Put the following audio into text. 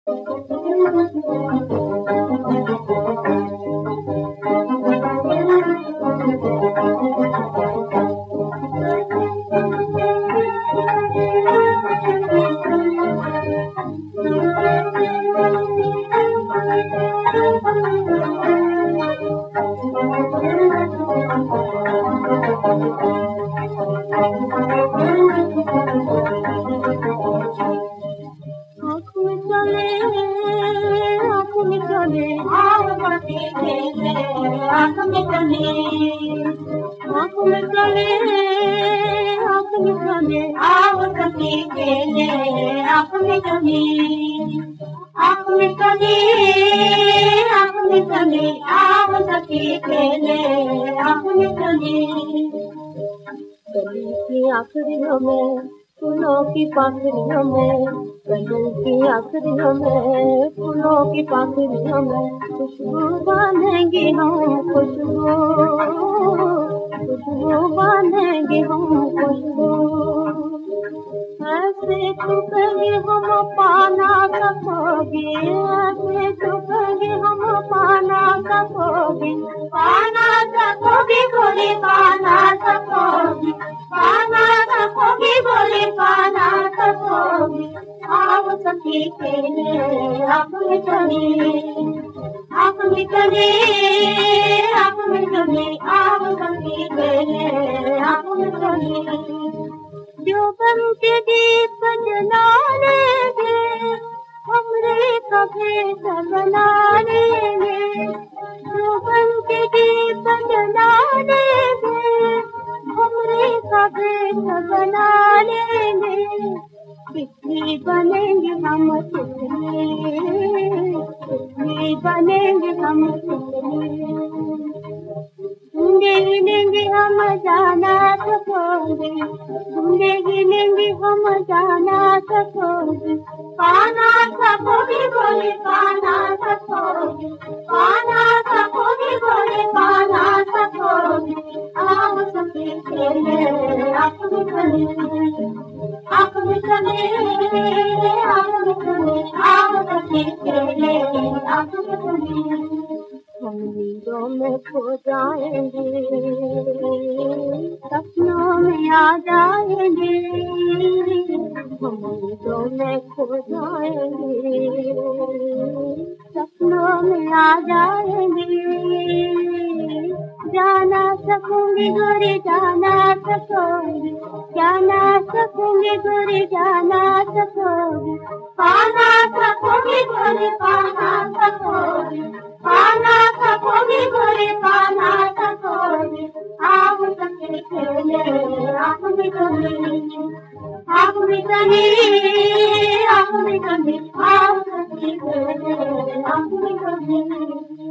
आखिरियों में फूलों की पाखरियों में, गलियों की आखिरियों में फूलों की पाखरियों में खुशबू बांधेंगे हम खुशबू, खुशबू बांधेंगे हम खुशबू। ऐसे चुपेंगे हम पाना सकोगे, ऐसे चुपेंगे हम पाना सकोगे, पाना सकोगे गोरी पाना सकोगे, पाना सकोगे गोरी पाना सकोगे। आओ सखी खेले आप में चले, आप में चले, आप में चले, आओ सखी खेले आप में चले। जो बन के दीप जला लेंगे हमरे कभी बना लेंगे, जो बन के दीप जला लेंगे हमरे कभी बना लेंगे। तितली बनेंगे हम तितली, तितली बनेंगे हम तितली। ढूंढे गिनेंगे हम जाना सकोगे, ढूंढे गिनेंगे हम जाना सकोगे, पाना सकोगे गोरी पाना सकोगे, पाना सकोगे गोरी पाना सकोगे। आओ सखी खेले आप में चले, आप में चले, आप में चले, आओ सखी खेले आप में चले। हम नींदों में खो जाएंगे, सपनों में आ जाएंगे, हम नींदों में खो जाएंगे, सपनों में आ जाएंगे। जाना सकूंगी गोरी जाना सकूंगी, जाना सकूंगी गोरी जाना सकूंगी, पाना सकूंगी गोरी पाना सकूंगी, पाना सकोगे गोरी पाना सकोगे। आप सखी खेले आप में चले, आप में चले, आप में चले, आप सखी खेले आप में चले।